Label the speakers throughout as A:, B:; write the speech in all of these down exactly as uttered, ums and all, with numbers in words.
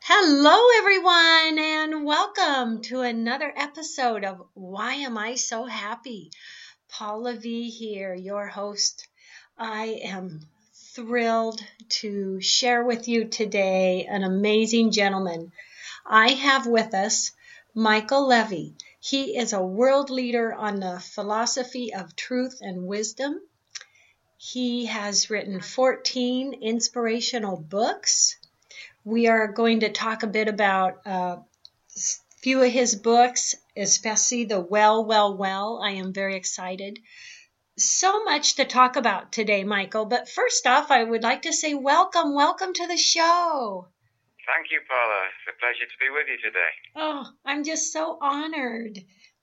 A: Hello, everyone, and welcome to another episode of Why Am I So Happy? Paula V here, your host. I am thrilled to share with you today an amazing gentleman. I have with us Michael Levy. He is a world leader on the philosophy of truth and wisdom. He has written fourteen inspirational books. We are going to talk a bit about uh, few of his books, especially the Well, Well, Well. I am very excited. So much to talk about today, Michael. But first off, I would like to say welcome, welcome to the show.
B: Thank you, Paula. It's a pleasure to be with you today.
A: Oh, I'm just so honored.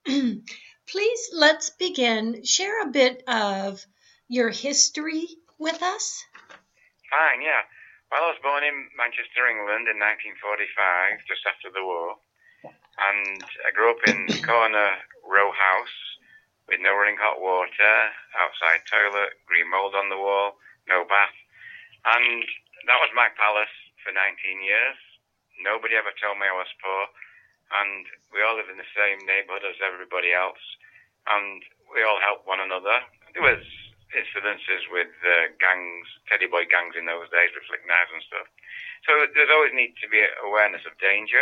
A: Please, let's begin. Share a bit of your history with us.
B: Fine, yeah. Well, I was born in Manchester, England in nineteen forty-five, just after the war. And I grew up in a corner row house with no running hot water, outside toilet, green mould on the wall, no bath. And that was my palace for nineteen years. Nobody ever told me I was poor. And we all lived in the same neighborhood as everybody else. And we all helped one another. There was incidences with uh, gangs, teddy boy gangs in those days with flick knives and stuff. So there's always need to be awareness of danger.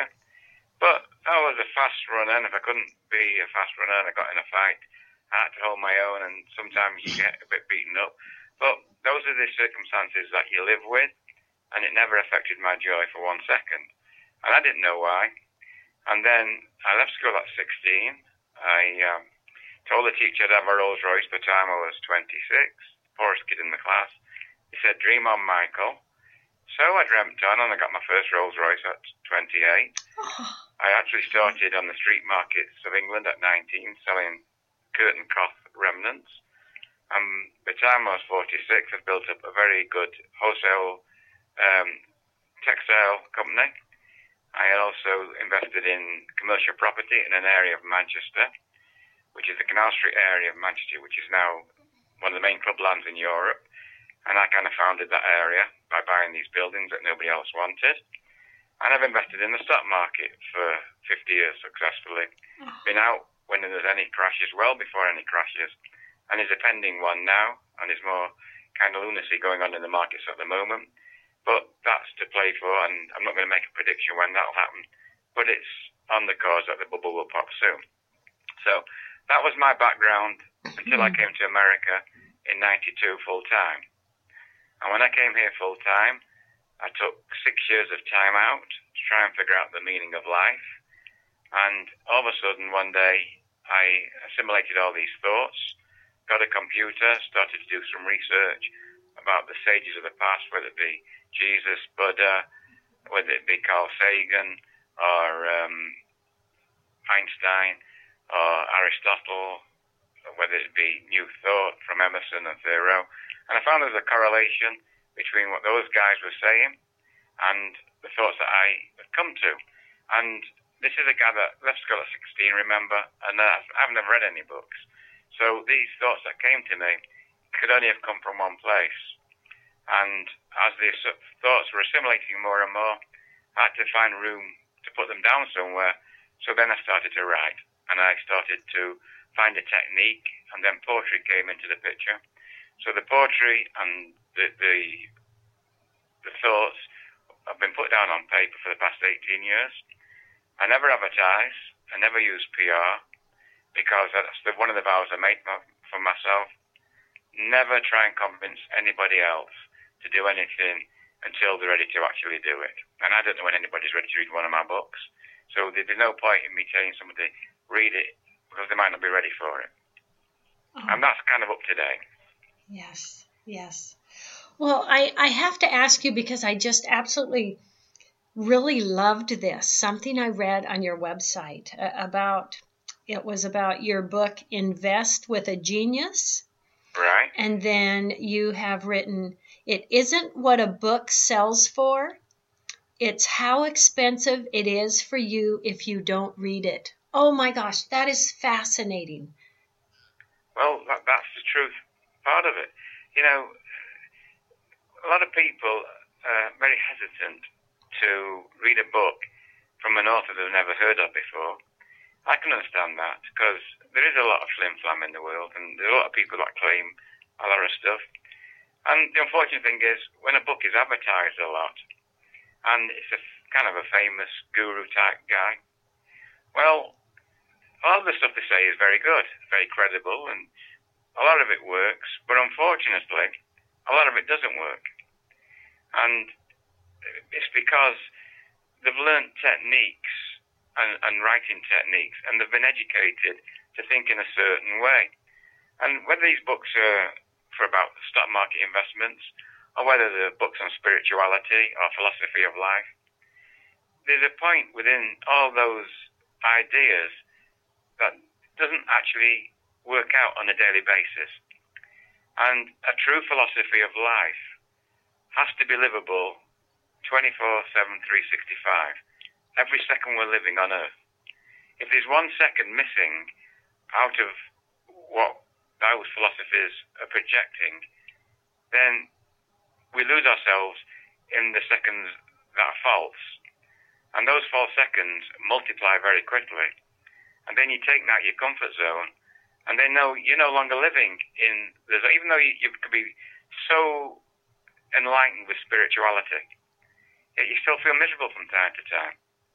B: But I was a fast runner, and if I couldn't be a fast runner and I got in a fight, I had to hold my own, and sometimes you get a bit beaten up. But those are the circumstances that you live with, and it never affected my joy for one second. And I didn't know why. And then I left school at sixteen. I um, told the teacher I'd have a Rolls Royce by the time I was twenty-six, poorest kid in the class. He said, dream on, Michael. So I dreamt on, and I got my first Rolls Royce at twenty-eight. Oh. I actually started on the street markets of England at nineteen, selling curtain cloth remnants. And by the time I was forty-six, I'd built up a very good wholesale um, textile company. I had also invested in commercial property in an area of Manchester, which is the Canal Street area of Manchester, which is now one of the main clublands in Europe. And I kind of founded that area by buying these buildings that nobody else wanted. And I've invested in the stock market for fifty years successfully. Been out when there's any crashes, well before any crashes. And there's a pending one now, and there's more kind of lunacy going on in the markets at the moment. But that's to play for, and I'm not going to make a prediction when that'll happen. But it's on the cards that the bubble will pop soon. So that was my background until I came to America in ninety-two full time. And when I came here full time, I took six years of time out to try and figure out the meaning of life. And all of a sudden, one day, I assimilated all these thoughts, got a computer, started to do some research about the sages of the past, whether it be Jesus, Buddha, whether it be Carl Sagan, or um, Einstein, or Aristotle, whether it be New Thought from Emerson and Thoreau. And I found there was a correlation between what those guys were saying and the thoughts that I had come to. And this is a guy that left school at sixteen, remember, and uh, I've never read any books. So these thoughts that came to me could only have come from one place. And as the thoughts were assimilating more and more, I had to find room to put them down somewhere. So then I started to write, and I started to find a technique, and then poetry came into the picture. So the poetry and the, the the thoughts have been put down on paper for the past eighteen years. I never advertise. I never use P R, because that's the, one of the vows I made for myself. Never try and convince anybody else to do anything until they're ready to actually do it. And I don't know when anybody's ready to read one of my books. So there's no point in me telling somebody, read it, because they might not be ready for it. Oh. And that's kind of up to date.
A: Yes, yes. Well, I, I have to ask you, because I just absolutely really loved this. Something I read on your website uh, about, it was about your book, Invest with a Genius.
B: Right.
A: And then you have written, it isn't what a book sells for, it's how expensive it is for you if you don't read it. Oh my gosh, that is fascinating.
B: Well, that, that's the truth part of it. You know, a lot of people are very hesitant to read a book from an author they've never heard of before. I can understand that, because there is a lot of flim-flam in the world, and there's a lot of people that claim a lot of stuff. And the unfortunate thing is, when a book is advertised a lot, and it's a kind of a famous guru-type guy, well, all the stuff they say is very good, very credible, and a lot of it works, but unfortunately, a lot of it doesn't work. And it's because they've learnt techniques and, and writing techniques, and they've been educated to think in a certain way. And whether these books are for about stock market investments, or whether they're books on spirituality or philosophy of life, there's a point within all those ideas that doesn't actually work out on a daily basis. And a true philosophy of life has to be livable twenty-four seven, three sixty-five, every second we're living on Earth. If there's one second missing out of what those philosophies are projecting, then we lose ourselves in the seconds that are false. And those false seconds multiply very quickly. And then you take that your comfort zone, and then no, you're no longer living in, even though you, you could be so enlightened with spirituality, yet you still feel miserable from time to time.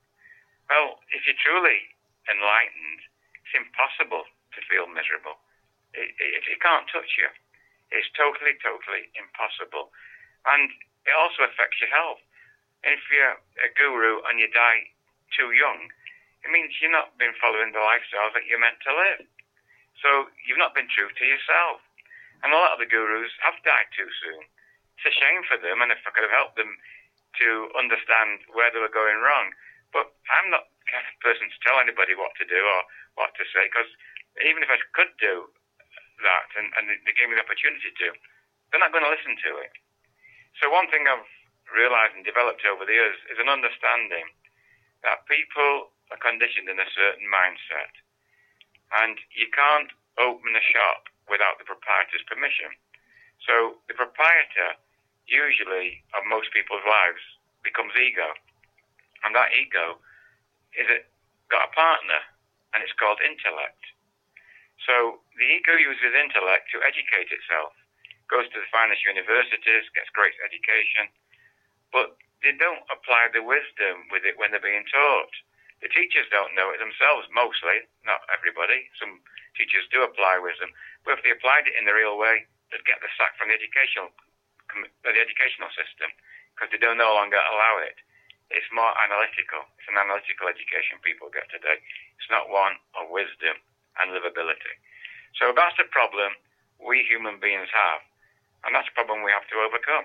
B: Well, if you're truly enlightened, it's impossible to feel miserable. It, it, it can't touch you. It's totally, totally impossible. And it also affects your health. And if you're a guru and you die too young, it means you've not been following the lifestyle that you're meant to live. So you've not been true to yourself. And a lot of the gurus have died too soon. It's a shame for them, and if I could have helped them to understand where they were going wrong. But I'm not the kind of person to tell anybody what to do or what to say, because even if I could do that, and, and they gave me the opportunity to, they're not going to listen to it. So one thing I've realized and developed over the years is an understanding that people are conditioned in a certain mindset, and you can't open a shop without the proprietor's permission. So the proprietor usually of most people's lives becomes ego, and that ego is it got a partner, and it's called intellect. So the ego uses intellect to educate itself, goes to the finest universities, gets great education, but they don't apply the wisdom with it when they're being taught. The teachers don't know it themselves, mostly, not everybody. Some teachers do apply wisdom, but if they applied it in the real way, they'd get the sack from the educational, the educational system, because they don't no longer allow it. It's more analytical. It's an analytical education people get today. It's not one of wisdom and livability. So that's the problem we human beings have, and that's a problem we have to overcome.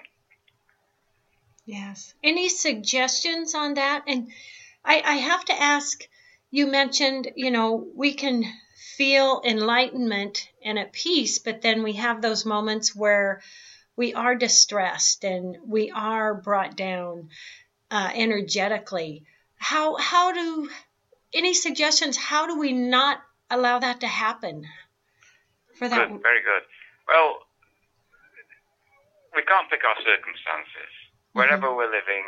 A: Yes. Any suggestions on that? And I, I have to ask, you mentioned, you know, we can feel enlightenment and at peace, but then we have those moments where we are distressed and we are brought down uh, energetically. How, how do, any suggestions, how do we not allow that to happen? For that?
B: Good, very good. Well, we can't pick our circumstances. Wherever mm-hmm. we're living,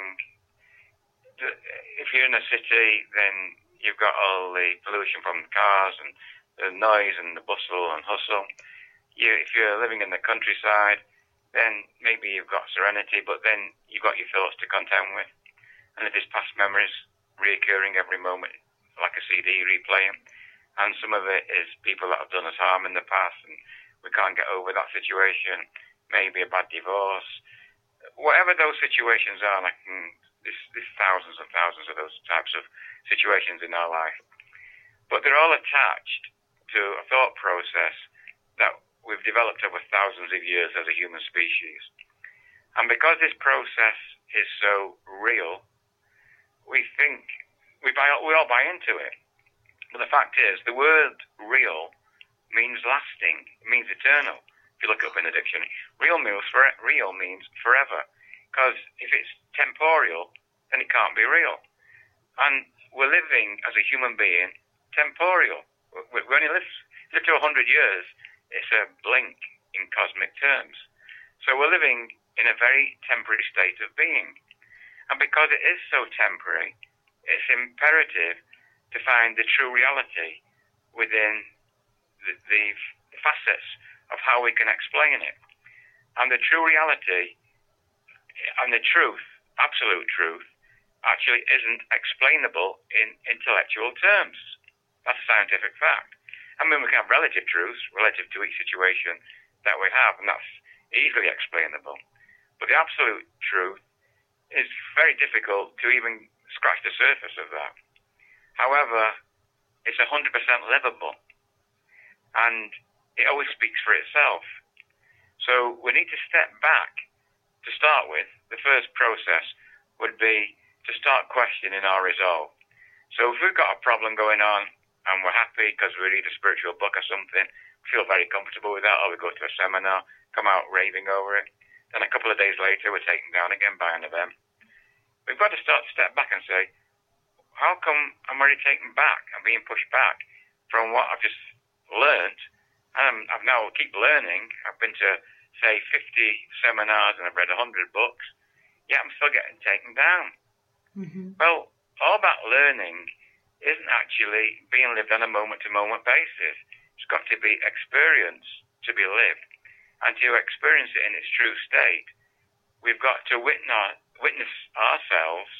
B: if you're in a city, then you've got all the pollution from the cars and the noise and the bustle and hustle. You, if you're living in the countryside, then maybe you've got serenity, but then you've got your thoughts to contend with. And if it's past memories reoccurring every moment, like a C D replaying, and some of it is people that have done us harm in the past, and we can't get over that situation, maybe a bad divorce. Whatever those situations are, like mm, there's, there's thousands and thousands of those types of situations in our life. But they're all attached to a thought process that we've developed over thousands of years as a human species. And because this process is so real, we think, we, buy, we all buy into it. But the fact is, the word real means lasting, it means eternal. If you look up in the dictionary, real means, for, real means forever. Because if it's temporal, then it can't be real. And we're living as a human being temporal. We, we only live, live to one hundred years. It's a blink in cosmic terms. So we're living in a very temporary state of being. And because it is so temporary, it's imperative to find the true reality within the, the facets of how we can explain it. And the true reality and the truth, absolute truth, actually isn't explainable in intellectual terms. That's a scientific fact. I mean, we can have relative truths relative to each situation that we have, and that's easily explainable. But the absolute truth is very difficult to even scratch the surface of that. However, it's one hundred percent livable, and it always speaks for itself. So we need to step back. To start with, the first process would be to start questioning our resolve. So if we've got a problem going on and we're happy because we read a spiritual book or something, feel very comfortable with that, or we go to a seminar, come out raving over it, then a couple of days later we're taken down again by an event. We've got to start to step back and say, how come I'm already taken back? I'm being pushed back from what I've just learned, and I've now keep learning. I've been to, say, fifty seminars and I've read one hundred books, yet I'm still getting taken down. Mm-hmm. Well, all that learning isn't actually being lived on a moment-to-moment basis. It's got to be experienced to be lived. And to experience it in its true state, we've got to witness, witness ourselves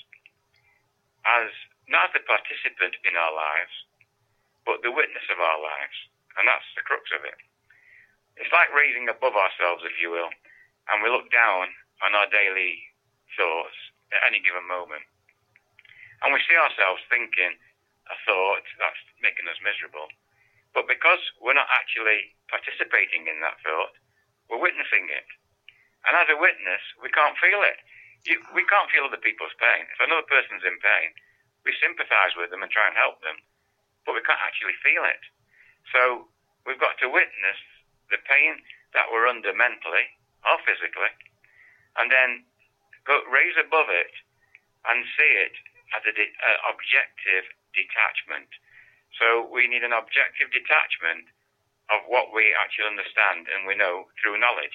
B: as not as the participant in our lives, but the witness of our lives. And that's the crux of it. It's like raising above ourselves, if you will, and we look down on our daily thoughts at any given moment. And we see ourselves thinking a thought that's making us miserable. But because we're not actually participating in that thought, we're witnessing it. And as a witness, we can't feel it. You, we can't feel other people's pain. If another person's in pain, we sympathise with them and try and help them, but we can't actually feel it. So we've got to witness the pain that we're under mentally or physically, and then go raise above it and see it as an de- uh, objective detachment. So we need an objective detachment of what we actually understand and we know through knowledge.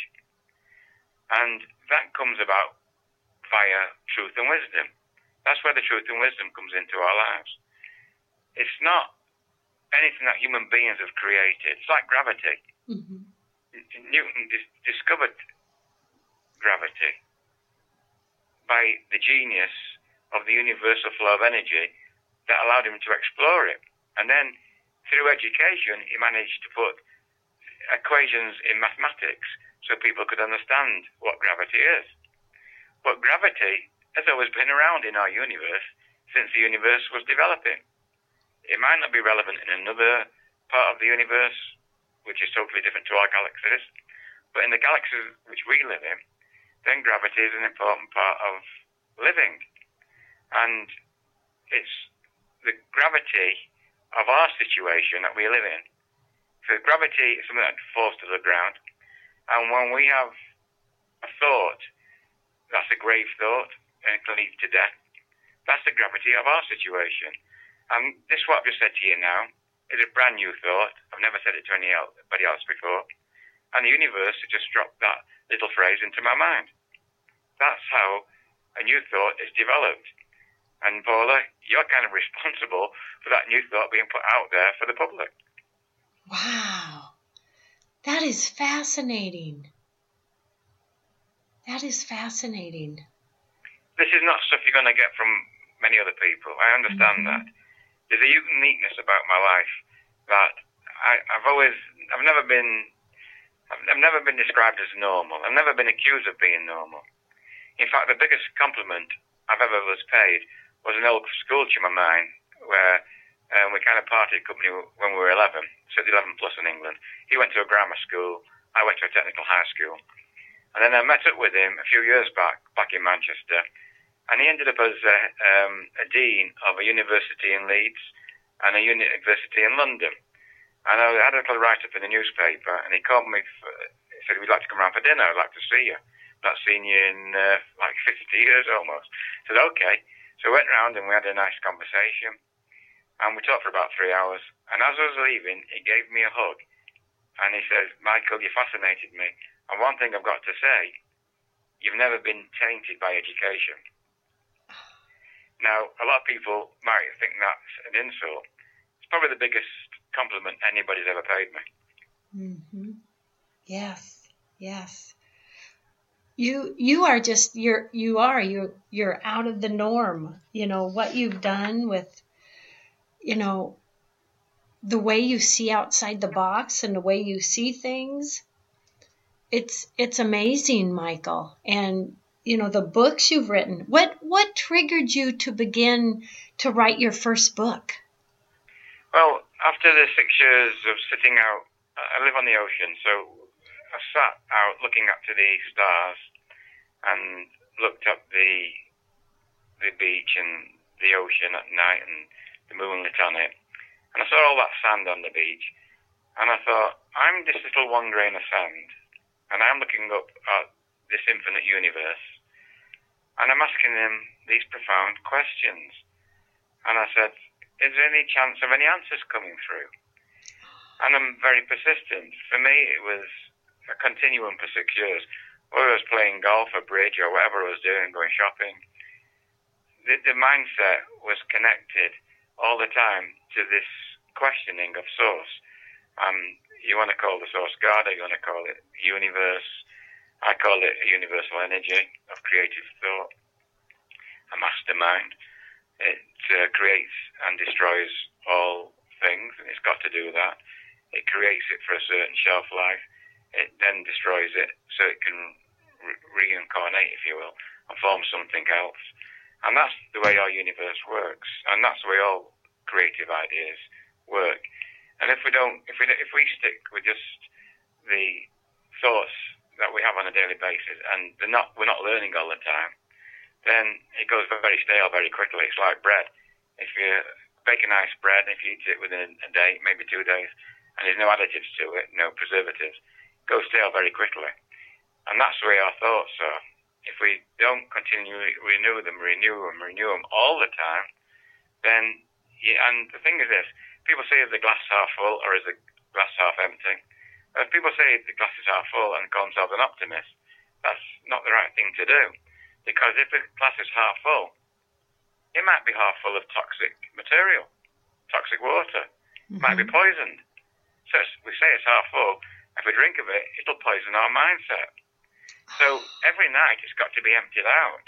B: And that comes about via truth and wisdom. That's where the truth and wisdom comes into our lives. It's not anything that human beings have created. It's like gravity. Mm-hmm. Newton dis- discovered gravity by the genius of the universal flow of energy that allowed him to explore it. And then through education, he managed to put equations in mathematics so people could understand what gravity is. But gravity has always been around in our universe since the universe was developing. It might not be relevant in another part of the universe, which is totally different to our galaxies, but in the galaxies which we live in, then gravity is an important part of living. And it's the gravity of our situation that we live in. So gravity is something that falls to the ground, and when we have a thought that's a grave thought and it can lead to death, that's the gravity of our situation. And this, what I've just said to you now, is a brand new thought. I've never said it to anybody else before. And the universe has just dropped that little phrase into my mind. That's how a new thought is developed. And Paula, you're kind of responsible for that new thought being put out there for the public.
A: Wow. That is fascinating. That is fascinating.
B: This is not stuff you're going to get from many other people. I understand mm-hmm. that. There's a uniqueness about my life that I, I've always, I've never been, I've, I've never been described as normal. I've never been accused of being normal. In fact, the biggest compliment I've ever was paid was an old school chum of mine where um, we kind of parted company when we were eleven, so eleven plus in England. He went to a grammar school. I went to a technical high school. And then I met up with him a few years back, back in Manchester. And he ended up as a, um, a dean of a university in Leeds and a university in London. And I had a little write-up in the newspaper, and he called me, for, he said, we'd like to come round for dinner, I'd like to see you. Not seen you in uh, like fifty years almost. I said, okay. So we went round and we had a nice conversation. And we talked for about three hours. And as I was leaving, he gave me a hug. And he said, Michael, you fascinated me. And one thing I've got to say, you've never been tainted by education. Now, a lot of people might think that's an insult. It's probably the biggest compliment anybody's ever paid me.
A: Mm-hmm. Yes, yes. You you are just you're you are you you're out of the norm. You know what you've done with, you know, the way you see outside the box and the way you see things. It's it's amazing, Michael. And you know the books you've written. What what triggered you to begin to write your first book?
B: Well, after the six years of sitting out, I live on the ocean, so I sat out looking up to the stars and looked up the the beach and the ocean at night and the moon lit on it. And I saw all that sand on the beach, and I thought, I'm this little one grain of sand, and I'm looking up at this infinite universe, and I'm asking them these profound questions. And I said, is there any chance of any answers coming through? And I'm very persistent. For me, it was a continuum for six years. Whether I was playing golf or bridge or whatever I was doing, going shopping, the, the mindset was connected all the time to this questioning of source. Um, you want to call the source God, or you want to call it universe. I call it a universal energy of creative thought, a mastermind. It uh, creates and destroys all things, and it's got to do that. It creates it for a certain shelf life. It then destroys it so it can re- reincarnate, if you will, and form something else. And that's the way our universe works, and that's the way all creative ideas work. And if we don't, if we if we stick with just the thoughts that we have on a daily basis, and they're not, we're not learning all the time, then it goes very stale very quickly. It's like bread. If you bake a nice bread, if you eat it within a day, maybe two days, and there's no additives to it, no preservatives, it goes stale very quickly. And that's the way our thoughts are. If we don't continually renew them, renew them, renew them all the time, then, yeah, and the thing is this, people say is the glass half full or is the glass half empty? If people say the glass is half full and call themselves an optimist, that's not the right thing to do. Because if the glass is half full, it might be half full of toxic material, toxic water. It mm-hmm. might be poisoned. So we say it's half full. If we drink of it, it'll poison our mindset. So every night it's got to be emptied out.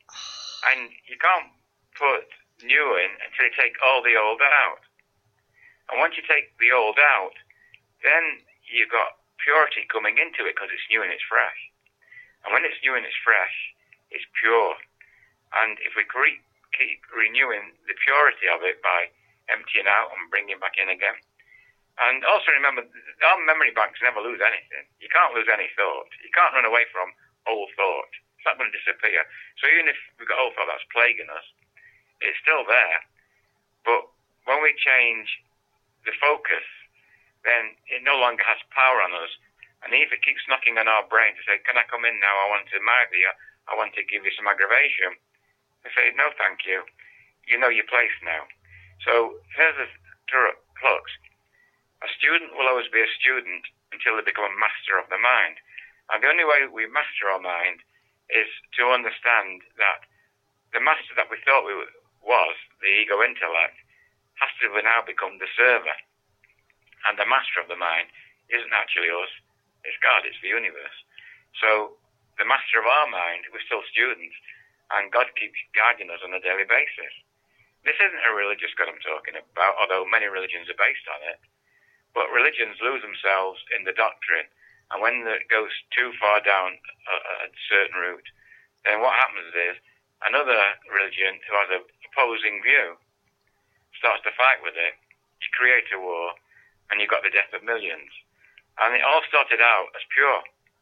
B: And you can't put new in until you take all the old out. And once you take the old out, then you've got purity coming into it because it's new and it's fresh. And when it's new and it's fresh, it's pure. And if we keep renewing the purity of it by emptying out and bringing back in again. And also remember, our memory banks never lose anything. You can't lose any thought. You can't run away from old thought. It's not going to disappear. So even if we've got old thought that's plaguing us, it's still there. But when we change the focus, then it no longer has power on us. And if it keeps knocking on our brain to say, can I come in now? I want to marry you. I want to give you some aggravation. I say, no, thank you. You know your place now. So here's the crux. A student will always be a student until they become a master of the mind. And the only way we master our mind is to understand that the master that we thought we was, the ego intellect, has to now become the server. And the master of the mind isn't actually us. It's God. It's the universe. So the master of our mind, we're still students, and God keeps guiding us on a daily basis. This isn't a religious God I'm talking about, although many religions are based on it. But religions lose themselves in the doctrine, and when it goes too far down a, a certain route, then what happens is another religion who has an opposing view starts to fight with it. You create a war, and you've got the death of millions. And it all started out as pure.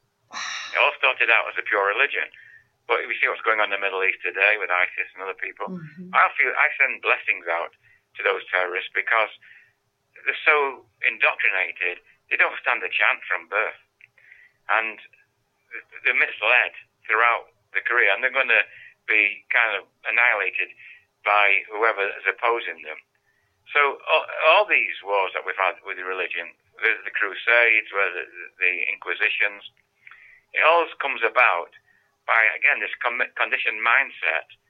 B: It all started out as a pure religion. But we see what's going on in the Middle East today with ISIS and other people. Mm-hmm. I feel I send blessings out to those terrorists because they're so indoctrinated, they don't stand a chance from birth. And they're misled throughout the career, and they're going to be kind of annihilated by whoever is opposing them. So all, all these wars that we've had with the religion, the, the Crusades, the, the Inquisitions, it all comes about by, again, this conditioned mindset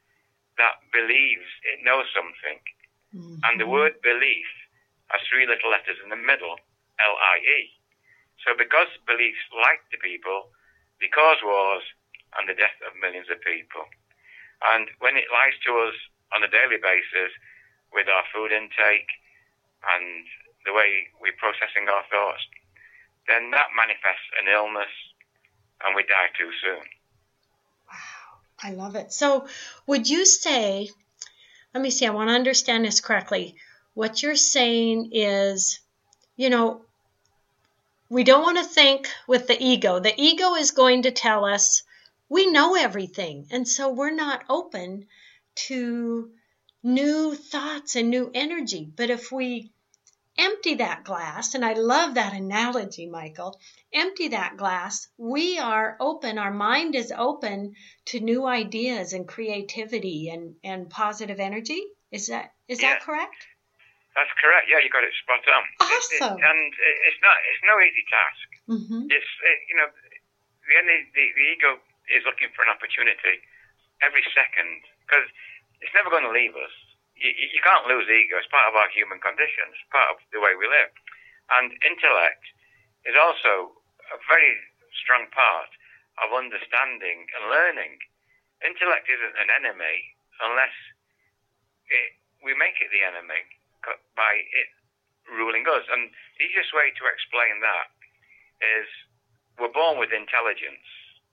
B: that believes it knows something. Mm-hmm. And the word belief has three little letters in the middle, L I E. So because beliefs like the people, they cause wars and the death of millions of people. And when it lies to us on a daily basis with our food intake and the way we're processing our thoughts, then that manifests an illness and we die too soon.
A: Wow, I love it. So would you say, let me see, I want to understand this correctly. What you're saying is, you know, we don't want to think with the ego. The ego is going to tell us we know everything. And so we're not open to new thoughts and new energy. But if we empty that glass, and I love that analogy, Michael, empty that glass, we are open, our mind is open to new ideas and creativity and, and positive energy. Is that is
B: yeah,
A: that correct?
B: That's correct. Yeah, you got it spot on.
A: Awesome.
B: It, it, and it, it's not it's no easy task.
A: Mm-hmm.
B: It's it, you know the, the the ego is looking for an opportunity every second because it's never going to leave us. You, you can't lose ego. It's part of our human condition. It's part of the way we live. And intellect is also a very strong part of understanding and learning. Intellect isn't an enemy unless it, we make it the enemy by it ruling us. And the easiest way to explain that is we're born with intelligence.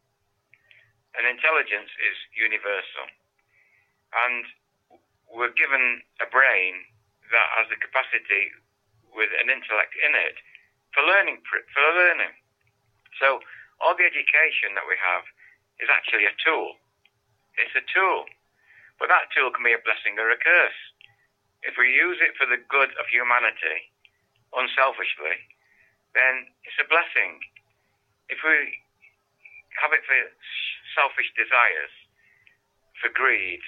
B: And intelligence is universal. And we're given a brain that has the capacity with an intellect in it for learning. For learning. So all the education that we have is actually a tool. It's a tool. But that tool can be a blessing or a curse. If we use it for the good of humanity, unselfishly, then it's a blessing. If we have it for selfish desires, for greed,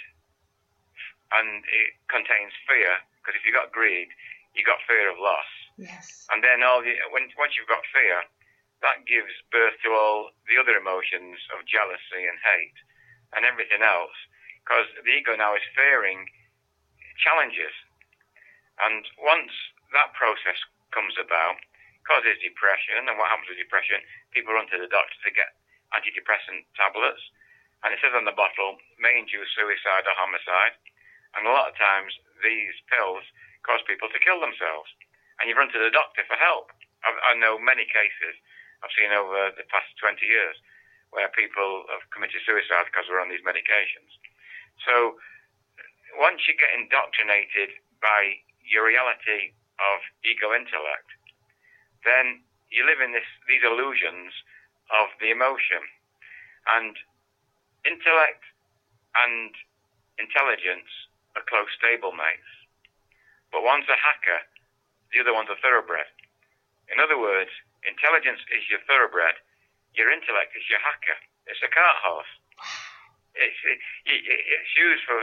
B: and it contains fear, because if you've got greed, you've got fear of loss.
A: Yes.
B: And then all the, when, once you've got fear, that gives birth to all the other emotions of jealousy and hate and everything else, because the ego now is fearing challenges. And once that process comes about, causes depression, and what happens with depression, people run to the doctor to get antidepressant tablets, and it says on the bottle, may induce suicide or homicide, and a lot of times these pills cause people to kill themselves, and you run to the doctor for help. I, I know many cases I've seen over the past twenty years where people have committed suicide because we're on these medications. So once you get indoctrinated by your reality of ego intellect, then you live in this, these illusions of the emotion. And intellect and intelligence are close stablemates. But one's a hacker, the other one's a thoroughbred. In other words, intelligence is your thoroughbred, your intellect is your hacker. It's a cart horse. It's, it, it, it's used for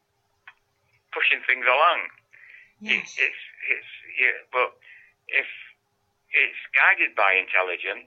B: pushing things along.
A: Yes.
B: It, it's, it's, yeah, but if it's guided by intelligence,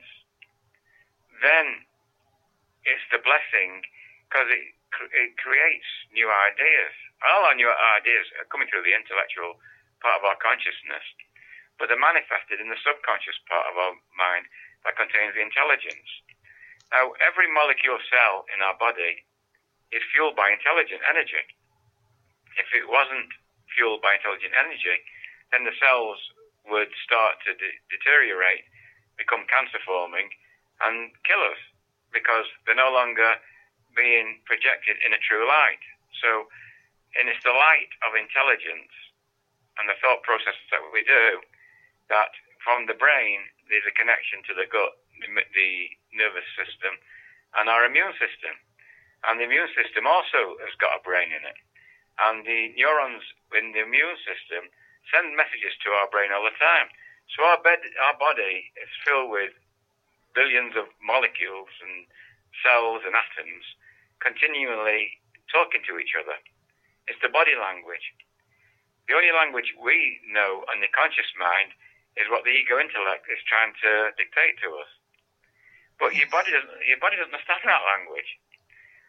B: then it's the blessing, because it, it creates new ideas. All our new ideas are coming through the intellectual part of our consciousness, but they're manifested in the subconscious part of our mind that contains the intelligence. Now, every molecule cell in our body is fueled by intelligent energy. If it wasn't fueled by intelligent energy, then the cells would start to de- deteriorate, become cancer-forming, and kill us, because they're no longer being projected in a true light. So, and it's the light of intelligence and the thought processes that we do that from the brain, there's a connection to the gut, the, the nervous system, and our immune system. And the immune system also has got a brain in it. And the neurons in the immune system send messages to our brain all the time. So our, bed, our body is filled with billions of molecules and cells and atoms continually talking to each other. It's the body language. The only language we know in the conscious mind is what the ego intellect is trying to dictate to us. But your body doesn't, your body doesn't understand that language.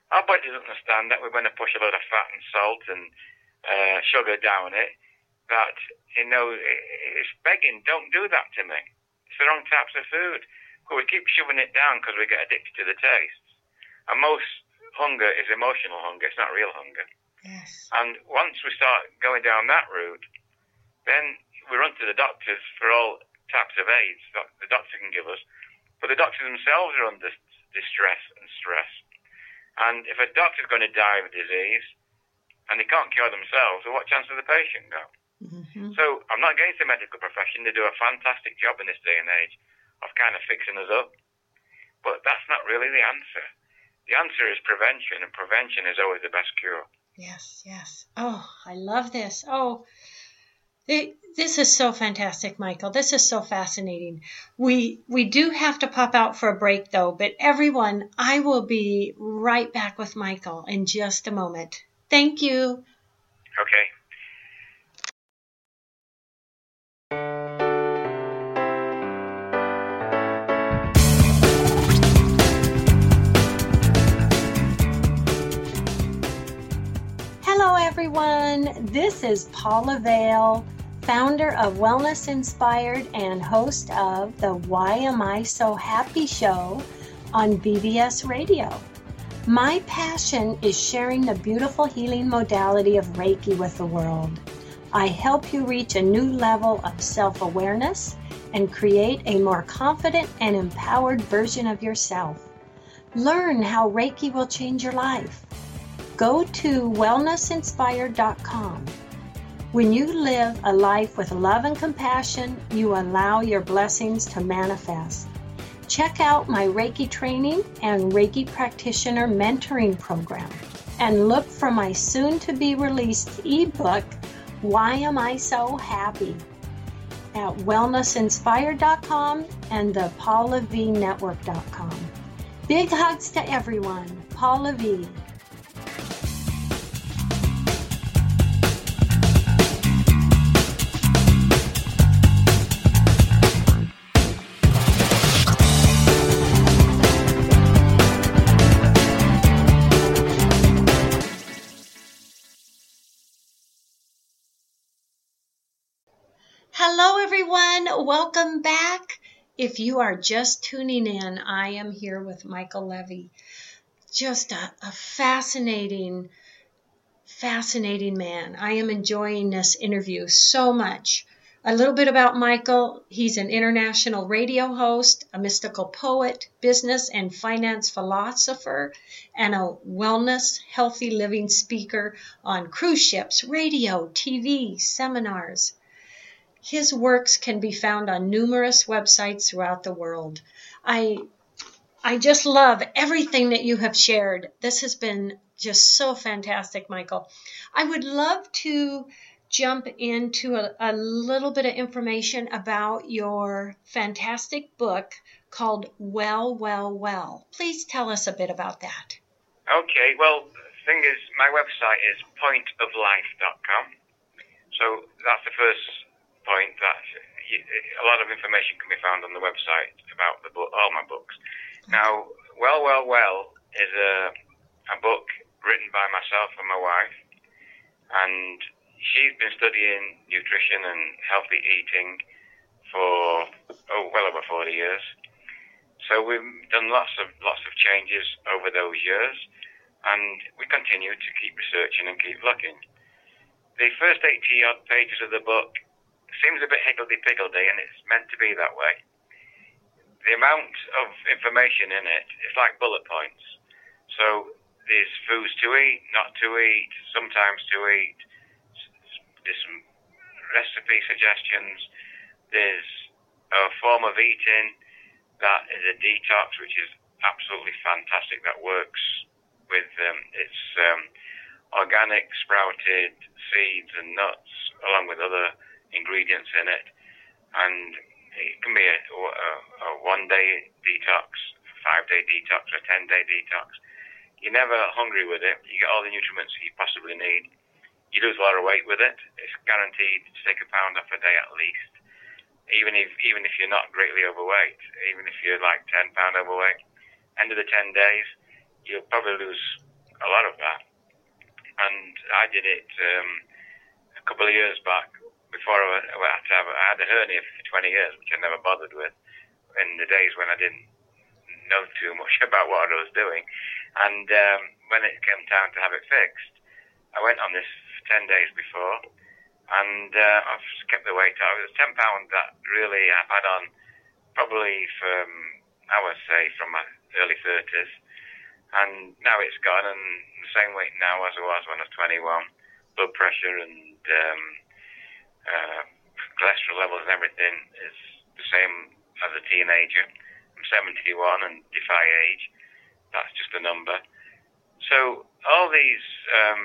B: Our body doesn't understand that we're going to push a lot of fat and salt and uh, sugar down it. That, you know, it's begging, don't do that to me. It's the wrong types of food. But we keep shoving it down because we get addicted to the taste. And most hunger is emotional hunger. It's not real hunger.
A: Yes.
B: And once we start going down that route, then we run to the doctors for all types of aids that the doctor can give us. But the doctors themselves are under distress and stress. And if a doctor's going to die of disease and they can't cure themselves, well, what chance does the patient got?
A: Mm-hmm.
B: So I'm not against the medical profession. They do a fantastic job in this day and age of kind of fixing us up. But that's not really the answer. The answer is prevention, and prevention is always the best cure.
A: Yes, yes. Oh, I love this. Oh, it, this is so fantastic, Michael. This is so fascinating. We we do have to pop out for a break, though. But everyone, I will be right back with Michael in just a moment. Thank you.
B: Okay.
A: Hello, everyone. This is Paula Vale, founder of Wellness Inspired and host of the Why Am I So Happy show on B B S Radio. My passion is sharing the beautiful healing modality of Reiki with the world. I help you reach a new level of self-awareness and create a more confident and empowered version of yourself. Learn how Reiki will change your life. Go to wellness inspired dot com. When you live a life with love and compassion, you allow your blessings to manifest. Check out my Reiki training and Reiki practitioner mentoring program, and look for my soon-to-be released ebook, Why Am I So Happy, at wellness inspired dot com and the paula v network dot com. Big hugs to everyone. Paula V. Hello, everyone. Welcome back. If you are just tuning in, I am here with Michael Levy. Just a, a fascinating, fascinating man. I am enjoying this interview so much. A little bit about Michael. He's an international radio host, a mystical poet, business and finance philosopher, and a wellness, healthy living speaker on cruise ships, radio, T V, seminars. His works can be found on numerous websites throughout the world. I I just love everything that you have shared. This has been just so fantastic, Michael. I would love to jump into a, a little bit of information about your fantastic book called Well, Well, Well. Please tell us a bit about that.
B: Okay, well, the thing is, my website is point of life dot com. So that's the first point, that a lot of information can be found on the website about the book, all my books. Now, Well, Well, Well is a, a book written by myself and my wife, and she's been studying nutrition and healthy eating for oh well over forty years. So we've done lots of lots of changes over those years, and we continue to keep researching and keep looking. The first eighty odd pages of the book seems a bit higgledy-piggledy, and it's meant to be that way. The amount of information in it is like bullet points. So there's foods to eat, not to eat, sometimes to eat. There's some recipe suggestions. There's a form of eating that is a detox, which is absolutely fantastic. That works with um, it's um, organic sprouted seeds and nuts, along with other ingredients in it, and it can be a, a, a one-day detox, a five-day detox, a ten-day detox. You're never hungry with it. You get all the nutrients that you possibly need. You lose a lot of weight with it. It's guaranteed to take a pound off a day at least, even if even if you're not greatly overweight, even if you're like ten pound overweight. End of the ten days, you'll probably lose a lot of that. And I did it um, a couple of years back before I, well, I, had to have, I had a hernia for twenty years, which I never bothered with in the days when I didn't know too much about what I was doing. And um, when it came time to have it fixed, I went on this ten days before, and uh, I've kept the weight out. It was ten pounds that really I've had on probably from, I would say, from my early thirties. And now it's gone, and the same weight now as I was when I was twenty-one. Blood pressure and um, uh, cholesterol levels and everything is the same as a teenager. I'm seventy-one and defy age. That's just a number. So all these um,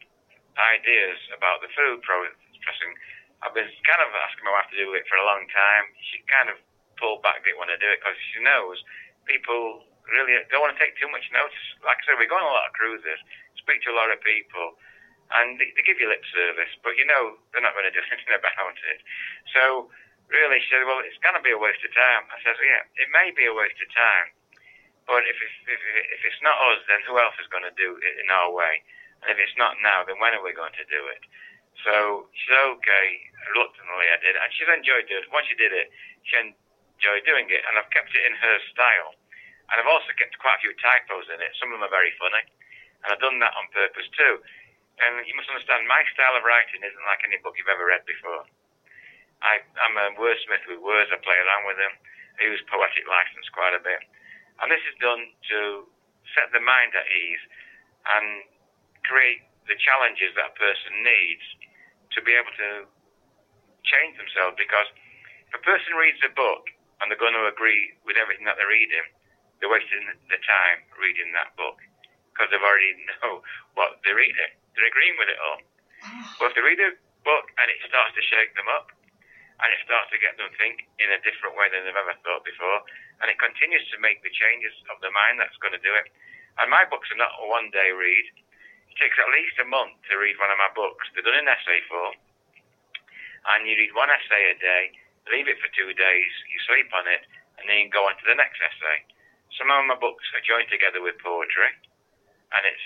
B: ideas about the food processing, I've been kind of asking my wife to do it for a long time. She kind of pulled back, didn't want to do it, because she knows people really don't want to take too much notice. Like I said, we go on a lot of cruises, speak to a lot of people, and they, they give you lip service, but you know they're not going to do anything about it. So really, she said, well, it's going to be a waste of time. I said, yeah, it may be a waste of time, but if it's, if, if it's not us, then who else is going to do it in our way? And if it's not now, then when are we going to do it? So she said, okay, reluctantly I did it, and she's enjoyed doing it. Once she did it, she enjoyed doing it, and I've kept it in her style. And I've also kept quite a few typos in it. Some of them are very funny. And I've done that on purpose too. And you must understand, my style of writing isn't like any book you've ever read before. I, I'm a wordsmith with words. I play around with them. I use poetic license quite a bit. And this is done to set the mind at ease and create the challenges that a person needs to be able to change themselves. Because if a person reads a book and they're going to agree with everything that they're reading, they're wasting the time reading that book because they've already know what they're reading. They're agreeing with it all. But if they read a book and it starts to shake them up and it starts to get them to think in a different way than they've ever thought before, and it continues to make the changes of the mind that's going to do it. And my books are not a one-day read. It takes at least a month to read one of my books. They're done in essay form. And you read one essay a day, leave it for two days, you sleep on it, and then you go on to the next essay. Some of my books are joined together with poetry, and it's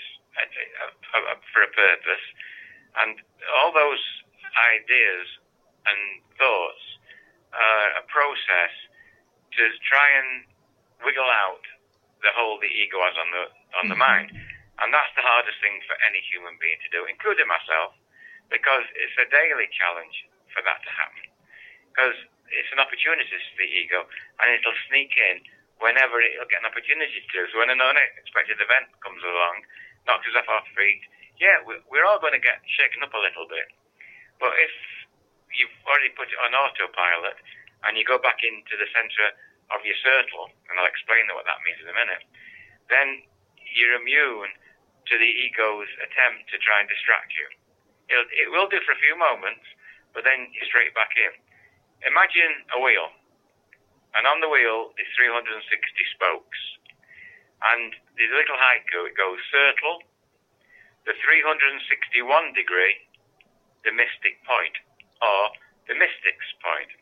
B: for a purpose. And all those ideas and thoughts are a process to try and wiggle out the hold the ego has on the on the mind. And that's the hardest thing for any human being to do, including myself, because it's a daily challenge for that to happen. Because it's an opportunity to the ego, and it'll sneak in whenever it'll get an opportunity to. So when an unexpected event comes along, knocks us off our feet, yeah, we're all going to get shaken up a little bit. But if you've already put it on autopilot and you go back into the centre of your circle, and I'll explain what that means in a minute, then you're immune to the ego's attempt to try and distract you. It'll, it will do for a few moments, but then you're straight back in. Imagine a wheel. And on the wheel is three hundred sixty spokes. And there's a little haiku. It goes, circle, the three hundred sixty-one degree, the mystic point, or the mystic's point.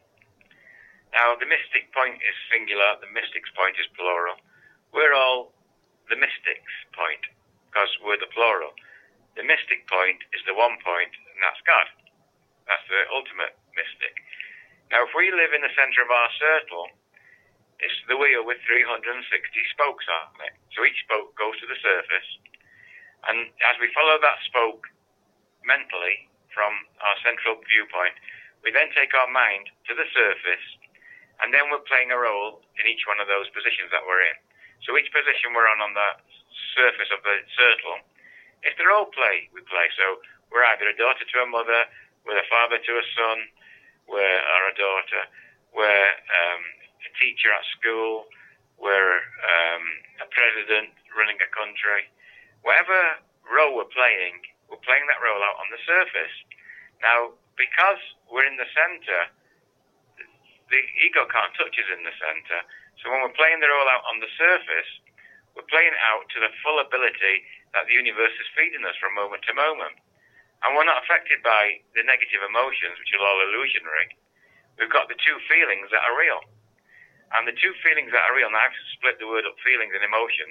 B: Now, the mystic point is singular, the mystic's point is plural. We're all the mystic's point, because we're the plural. The mystic point is the one point, and that's God. That's the ultimate mystic. Now, if we live in the centre of our circle, it's the wheel with three hundred sixty spokes on it. So each spoke goes to the surface. And as we follow that spoke mentally from our central viewpoint, we then take our mind to the surface, and then we're playing a role in each one of those positions that we're in. So each position we're on on the surface of the circle, it's the role play we play. So we're either a daughter to a mother, we're a father to a son, we're a daughter, we're um, a teacher at school, we're um, a president running a country. Whatever role we're playing, we're playing that role out on the surface. Now, because we're in the centre, the ego can't touch us in the centre. So when we're playing the role out on the surface, we're playing it out to the full ability that the universe is feeding us from moment to moment. And we're not affected by the negative emotions, which are all illusionary. We've got the two feelings that are real. And the two feelings that are real, now I've split the word up, feelings and emotions,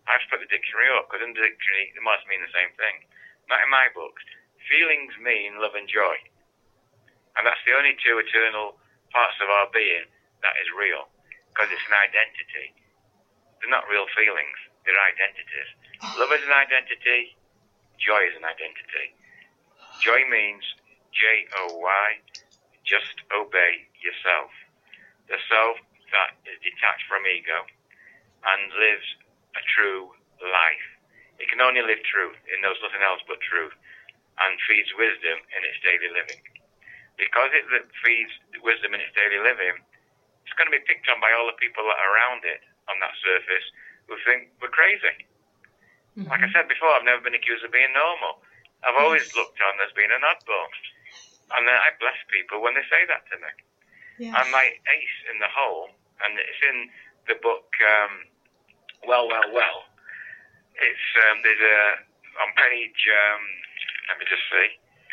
B: I've split the dictionary up, because in the dictionary they must mean the same thing. Not in my books. Feelings mean love and joy. And that's the only two eternal parts of our being that is real, because it's an identity. They're not real feelings, they're identities. Love is an identity, joy is an identity. Joy means J O Y, just obey yourself. The self that is detached from ego and lives a true life. It can only live truth. It knows nothing else but truth, and feeds wisdom in its daily living. Because it feeds wisdom in its daily living, it's going to be picked on by all the people that are around it on that surface who think we're crazy. Mm-hmm. Like I said before, I've never been accused of being normal. I've yes. always looked on as being an oddball. And then I bless people when they say that to me. Yes. And my ace in the hole, and it's in the book um, Well, Well, Well. It's um, there's a on page. Um, let me just see.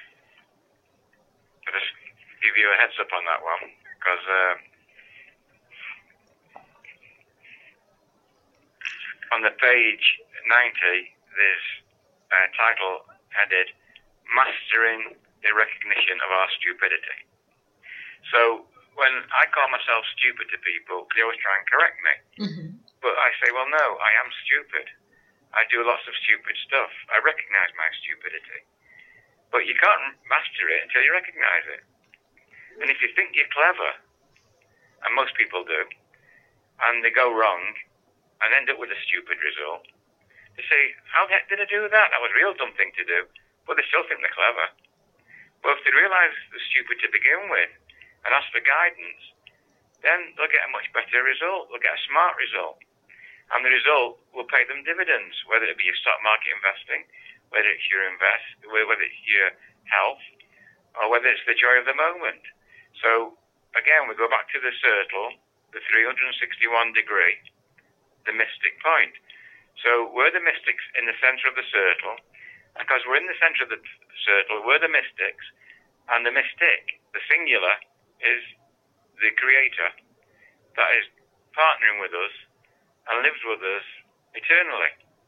B: I'll just give you a heads up on that one, because uh, on the page ninety, there's a title headed "Mastering the Recognition of Our Stupidity." So when I call myself stupid to people, they always try and correct me. Mm-hmm. But I say, well, no, I am stupid. I do lots of stupid stuff. I recognize my stupidity. But you can't master it until you recognize it. And if you think you're clever, and most people do, and they go wrong and end up with a stupid result, they say, how the heck did I do that? That was a real dumb thing to do. But they still think they're clever. Well, if they realize they're stupid to begin with and ask for guidance, then they'll get a much better result. They'll get a smart result. And the result will pay them dividends, whether it be your stock market investing, whether it's your invest, whether it's your health, or whether it's the joy of the moment. So, again, we go back to the circle, the three hundred sixty-one degree, the mystic point. So, we're the mystics in the center of the circle, and because we're in the center of the circle, we're the mystics, and the mystic, the singular, is the creator that is partnering with us and lives with us eternally.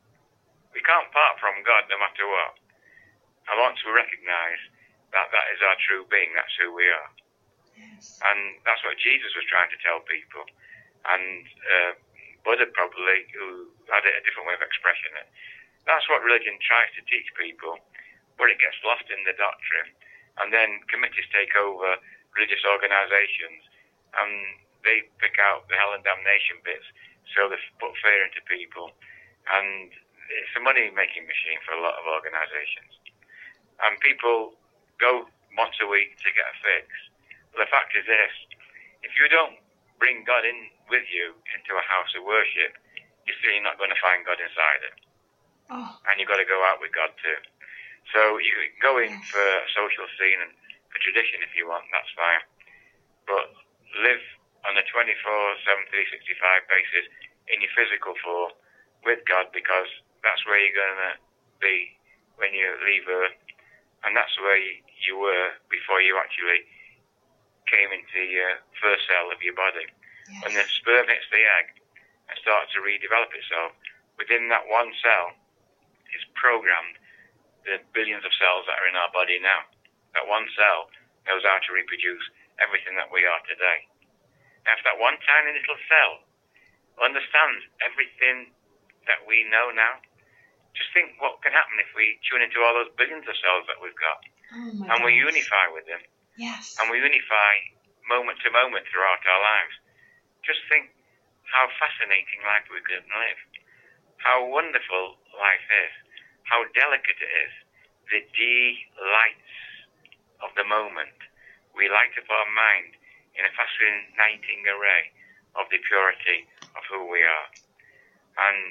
B: We can't part from God no matter what. And once we recognize that that is our true being, that's who we are. Yes. And that's what Jesus was trying to tell people. And uh, Buddha probably, who had a different way of expressing it. That's what religion tries to teach people, but it gets lost in the doctrine. And then committees take over religious organizations, and they pick out the hell and damnation bits, so they put fear into people. And it's a money-making machine for a lot of organizations. And people go once a week to get a fix. But the fact is this, if you don't bring God in with you into a house of worship, you're still not going to find God inside it. Oh. And you've got to go out with God too. So you can go in for a social scene and for tradition if you want, that's fine. But live on a twenty-four seven, three sixty-five basis in your physical form with God, because that's where you're going to be when you leave Earth. And that's where you were before you actually came into your first cell of your body. Yes. When the sperm hits the egg and starts to redevelop itself, within that one cell is programmed the billions of cells that are in our body now. That one cell knows how to reproduce everything that we are today. Now, if that one tiny little cell understands everything that we know now, just think what can happen if we tune into all those billions of cells that we've got. Oh and gosh. We unify with them.
A: Yes.
B: And we unify moment to moment throughout our lives. Just think how fascinating life we can live. How wonderful life is. How delicate it is. The delights of the moment. We light up our mind in a fascinating array of the purity of who we are. And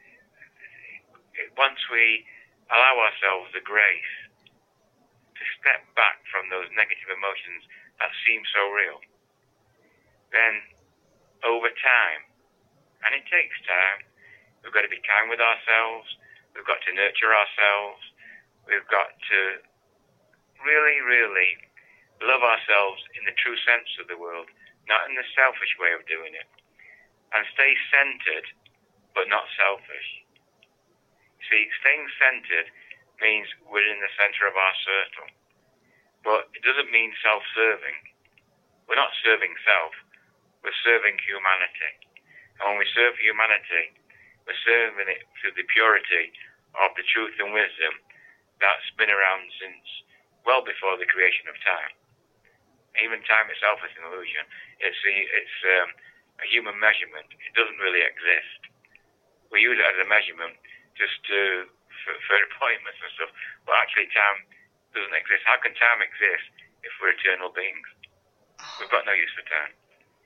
B: once we allow ourselves the grace to step back from those negative emotions that seem so real, then over time, and it takes time, we've got to be kind with ourselves, we've got to nurture ourselves, we've got to really, really love ourselves in the true sense of the word, not in the selfish way of doing it, and stay centered but not selfish. See, staying centered means we're in the center of our circle. But it doesn't mean self-serving. We're not serving self. We're serving humanity. And when we serve humanity, we're serving it through the purity of the truth and wisdom that's been around since well before the creation of time. Even time itself is an illusion. It's a, it's um, a human measurement. It doesn't really exist. We use it as a measurement just to, for, for appointments and stuff. But actually, time doesn't exist. How can time exist if we're eternal beings? We've got no use for time.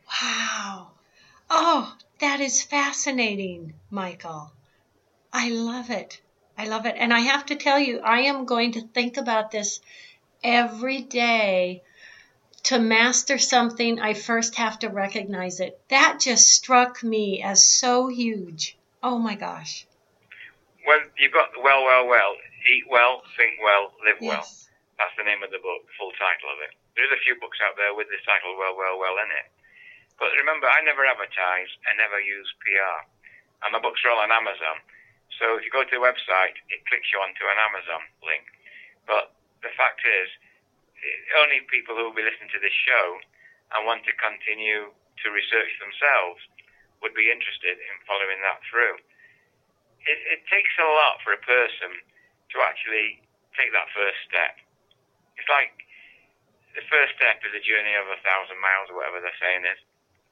A: Wow. Oh, that is fascinating, Michael. I love it. I love it. And I have to tell you, I am going to think about this every day. To master something, I first have to recognize it. That just struck me as so huge. Oh my gosh.
B: Well, you've got the well, well, well. Eat well, think well, live
A: Yes.
B: well. That's the name of the book, the full title of it. There's a few books out there with the title well, well, well in it. But remember, I never advertise, I never use P R. And my books are all on Amazon. So if you go to the website, it clicks you onto an Amazon link. But the fact is, only people who will be listening to this show and want to continue to research themselves would be interested in following that through. It, it takes a lot for a person to actually take that first step. It's like the first step is a journey of a thousand miles, or whatever they're saying is.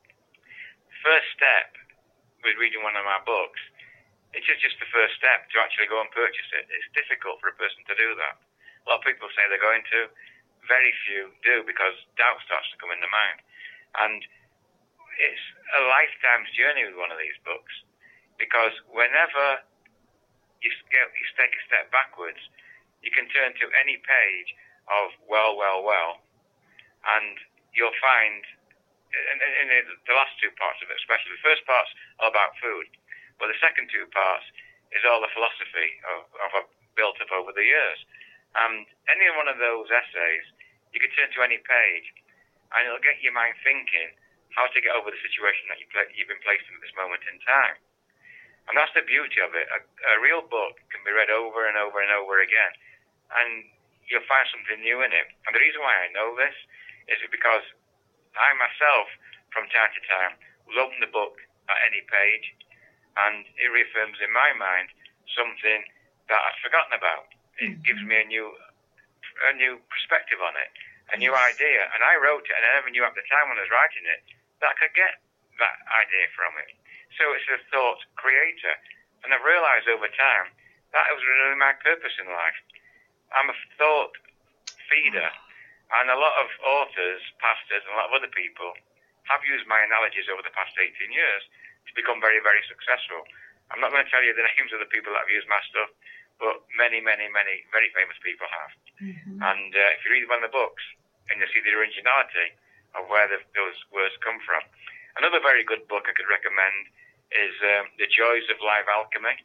B: The first step with reading one of my books, it's just, just the first step to actually go and purchase it. It's difficult for a person to do that. A lot of people say they're going to. Very few do, because doubt starts to come in the mind. And it's a lifetime's journey with one of these books, because whenever you, get, you take a step backwards, you can turn to any page of well, well, well, and you'll find, in, in the last two parts of it especially, the first part's all about food, but the second two parts is all the philosophy of, of built up over the years. And any one of those essays, you can turn to any page, and it'll get your mind thinking how to get over the situation that you play, you've been placed in at this moment in time. And that's the beauty of it. A, a real book can be read over and over and over again, and you'll find something new in it. And the reason why I know this is because I myself, from time to time, will open the book at any page, and it reaffirms in my mind something that I've forgotten about. It gives me a new a new perspective on it, a new idea. And I wrote it, and I never knew at the time when I was writing it that I could get that idea from it. So it's a thought creator. And I've realized over time that was really my purpose in life. I'm a thought feeder. And a lot of authors, pastors, and a lot of other people have used my analogies over the past eighteen years to become very, very successful. I'm not going to tell you the names of the people that have used my stuff, but many, many, many very famous people have. Mm-hmm. And uh, if you read one of the books, and you'll see the originality of where the, those words come from. Another very good book I could recommend is um, The Joys of Life Alchemy.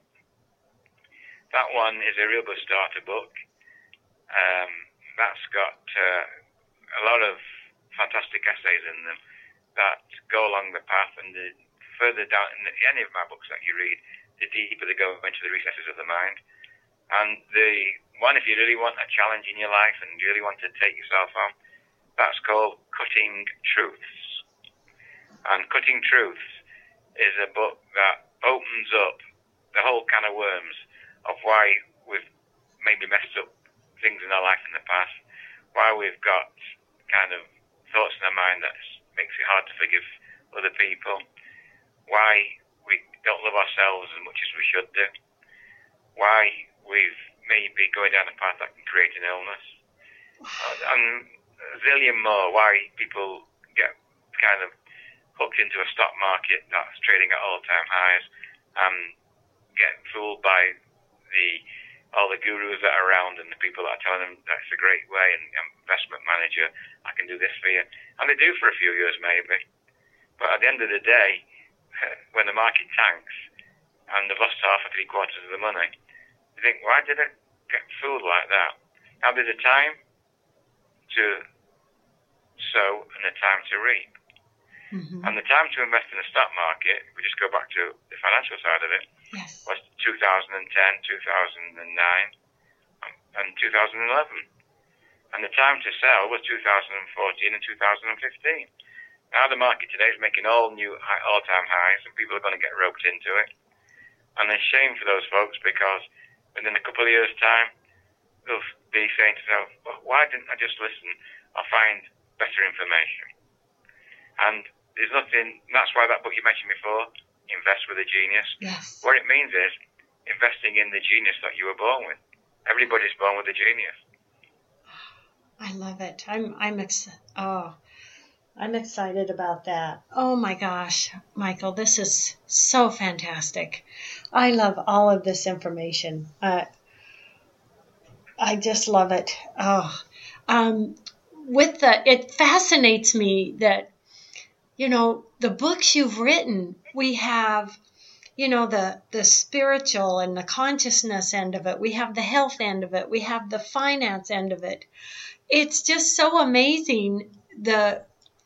B: That one is a real good starter book. Um, that's got uh, a lot of fantastic essays in them that go along the path, and the further down in the, any of my books that you read, the deeper they go into the recesses of the mind. And the one, if you really want a challenge in your life and you really want to take yourself on, that's called Cutting Truths. And Cutting Truths is a book that opens up the whole can of worms of why we've maybe messed up things in our life in the past, why we've got kind of thoughts in our mind that makes it hard to forgive other people, why we don't love ourselves as much as we should do, why we've maybe going down a path that can create an illness, and a zillion more, why people get kind of hooked into a stock market that's trading at all-time highs, and get fooled by the all the gurus that are around and the people that are telling them that's a great way, and investment manager, I can do this for you. And they do for a few years maybe. But at the end of the day, when the market tanks and they've lost half or three quarters of the money, you think, why did I get fooled like that? Now there's a time to sow and a time to reap. Mm-hmm. And the time to invest in the stock market, if we just go back to the financial side of it,
A: yes.
B: was two thousand ten, two thousand nine, and two thousand eleven. And the time to sell was two thousand fourteen and two thousand fifteen. Now the market today is making all new high, all-time highs, and people are going to get roped into it. And it's a shame for those folks, because within a couple of years' time, they'll be saying to themselves, well, why didn't I just listen or find better information? And there's nothing, that's why that book you mentioned before, Invest with a Genius,
A: Yes.
B: what it means is investing in the genius that you were born with. Everybody's born with a genius.
A: I love it. I'm I'm ex- oh, I'm excited about that. Oh my gosh, Michael, this is so fantastic. I love all of this information. Uh, I just love it. Oh, um, with the it fascinates me that, you know, the books you've written, we have, you know, the the spiritual and the consciousness end of it. We have the health end of it. We have the finance end of it. It's just so amazing, the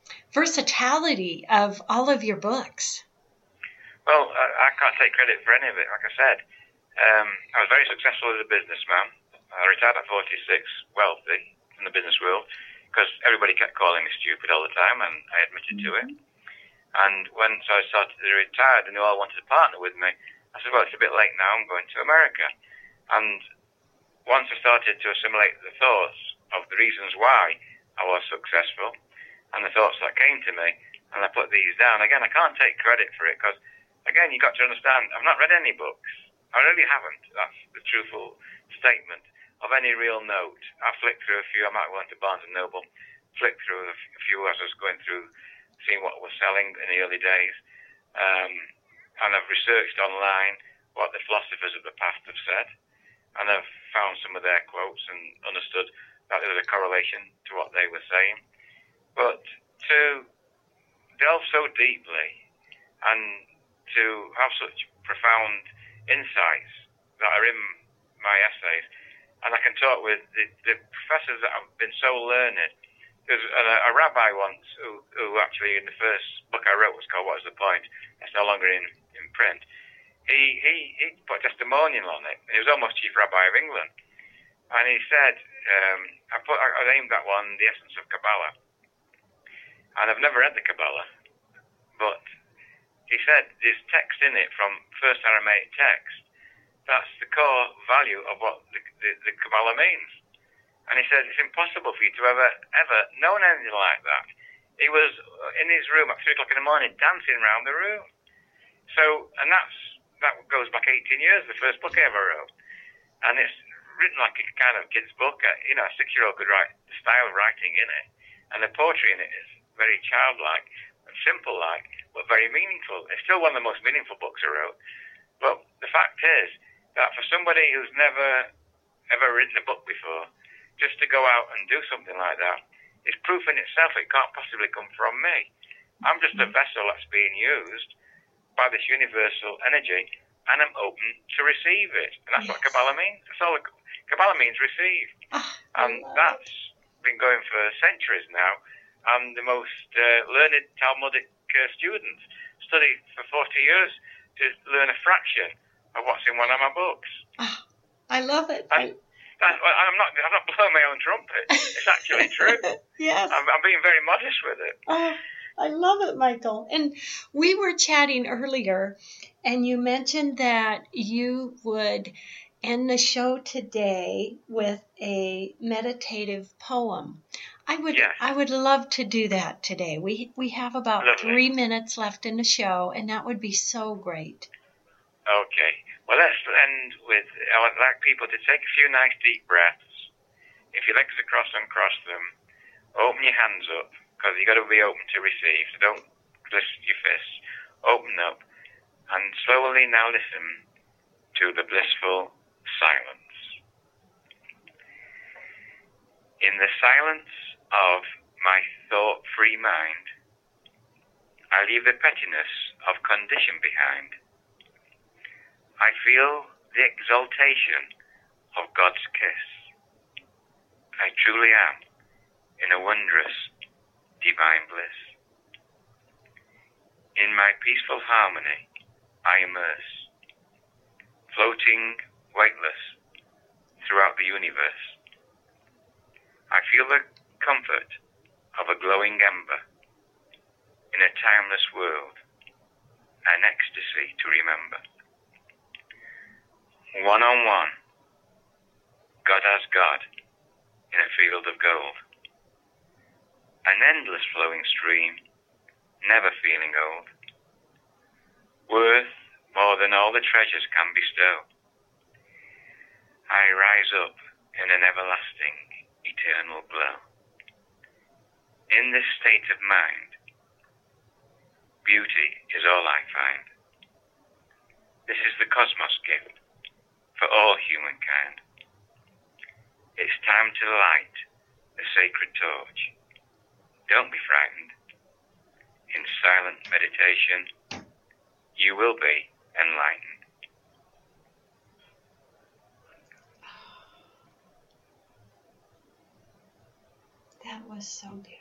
A: versatility of all of your books.
B: Well, I, I can't take credit for any of it. Like I said, um, I was very successful as a businessman. I retired at forty-six, wealthy in the business world, because everybody kept calling me stupid all the time, and I admitted to it. And when so I started to retire, and they all wanted to partner with me, I said, well, it's a bit late now, I'm going to America. And once I started to assimilate the thoughts of the reasons why I was successful, and the thoughts that came to me, and I put these down. Again, I can't take credit for it, because, again, you've got to understand, I've not read any books. I really haven't. That's the truthful statement of any real note. I flicked through a few. I might go into Barnes and Noble, flicked through a few as I was going through, seeing what was selling in the early days. Um, and I've researched online what the philosophers of the past have said, and I've found some of their quotes and understood that there was a correlation to what they were saying. But to delve so deeply and to have such profound insights that are in my essays, and I can talk with the, the professors that have been so learned. There's a, a rabbi once who, who actually, in the first book I wrote, was called What is the Point? It's no longer in, in print. He, he, he put a testimonial on it. He was almost Chief Rabbi of England. And he said, um, I, put, I named that one The Essence of Kabbalah. And I've never read the Kabbalah. But he said there's text in it from first Aramaic text. That's the core value of what the, the, the Kabbalah means. And he said it's impossible for you to ever, ever know anything like that. He was in his room at three o'clock in the morning dancing around the room. So, and that's that goes back eighteen years, the first book I ever wrote. And it's written like a kind of kid's book. You know, a six-year-old could write the style of writing in it. And the poetry in it is very childlike and simple-like, but very meaningful. It's still one of the most meaningful books I wrote. But the fact is that for somebody who's never, ever written a book before, just to go out and do something like that is proof in itself. It can't possibly come from me. I'm just a vessel that's being used by this universal energy, and I'm open to receive it. And that's yes. what Kabbalah means. That's all Kabbalah means, receive.
A: Oh,
B: and that's been going for centuries now. I'm the most uh, learned Talmudic uh, student. Studied for forty years to learn a fraction of what's in one of my books.
A: Oh, I love it.
B: And, That, I'm not. I'm not blowing my own trumpet. It's actually true.
A: Yes.
B: I'm, I'm being very modest with it.
A: Oh, I love it, Michael. And we were chatting earlier, and you mentioned that you would end the show today with a meditative poem. I would.
B: Yes.
A: I would love to do that today. We we have about
B: Lovely.
A: three minutes left in the show, and that would be so great.
B: Okay. Well, let's end with, I would like people to take a few nice deep breaths. If your legs are crossed, uncross them. Open your hands up, because you've got to be open to receive, so don't clench your fists. Open up, and slowly now listen to the blissful silence. In the silence of my thought-free mind, I leave the pettiness of condition behind. I feel the exaltation of God's kiss. I truly am in a wondrous, divine bliss. In my peaceful harmony, I immerse. floating, weightless, throughout the universe. I feel the comfort of a glowing ember in a timeless world, an ecstasy to remember. One on one, God as God in a field of gold. An endless flowing stream, never feeling old. Worth more than all the treasures can bestow. I rise up in an everlasting, eternal glow. In this state of mind, beauty is all I find. This is the cosmos gift for all humankind. It's time to light the sacred torch. Don't be frightened. In silent meditation, you will be enlightened.
A: That was so beautiful.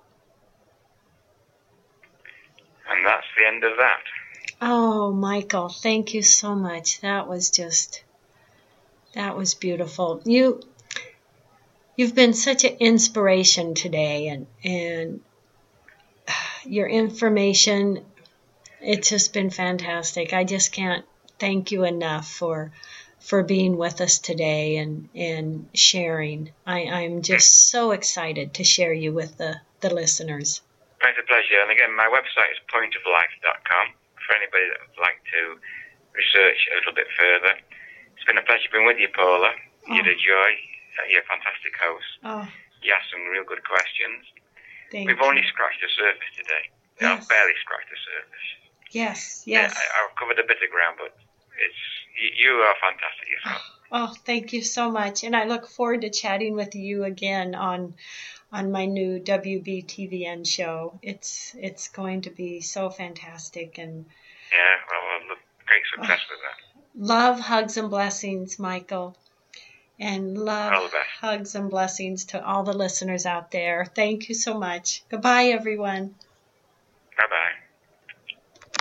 B: And that's the end of that.
A: Oh, Michael, thank you so much. That was just, that was beautiful. You, you've been such an inspiration today, and and your information, it's just been fantastic. I just can't thank you enough for for being with us today and, and sharing. I, I'm just so excited to share you with the, the listeners.
B: It's a pleasure. And again, my website is point of life dot com for anybody that would like to research a little bit further. It's been a pleasure being with you, Paula. Oh. You're a joy. You're a fantastic host.
A: Oh.
B: You asked some real good questions.
A: Thank
B: We've
A: you.
B: only scratched the surface today.
A: Yes.
B: I've barely scratched the surface.
A: Yes, yes.
B: Yeah, I, I've covered a bit of ground, but it's you, you are fantastic yourself.
A: Oh, thank you so much. And I look forward to chatting with you again on on my new W B T V N show. It's it's going to be so fantastic. And
B: yeah, well, well look, great success oh, with that.
A: Love, hugs, and blessings, Michael. And love, hugs, and blessings to all the listeners out there. Thank you so much. Goodbye, everyone.